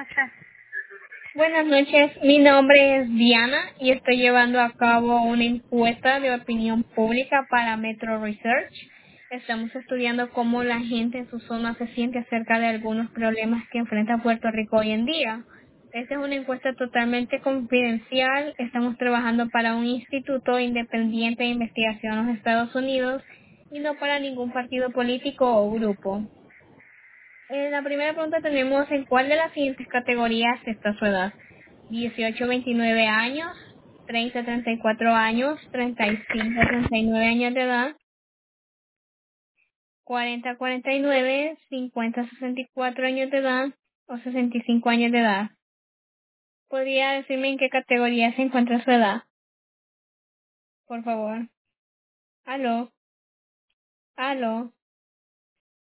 noches. Buenas noches, mi nombre es Diana y estoy llevando a cabo una encuesta de opinión pública para Metro Research. Estamos estudiando cómo la gente en su zona se siente acerca de algunos problemas que enfrenta Puerto Rico hoy en día. Esta es una encuesta totalmente confidencial. Estamos trabajando para un instituto independiente de investigación en los Estados Unidos y no para ningún partido político o grupo. En la primera pregunta tenemos en cuál de las siguientes categorías está su edad. 18 a 29 años, 30 a 34 años, 35 a 39 años de edad, 40 a 49, 50 a 64 años de edad o 65 años de edad. ¿Podría decirme en qué categoría se encuentra su edad? Por favor. Aló. Aló.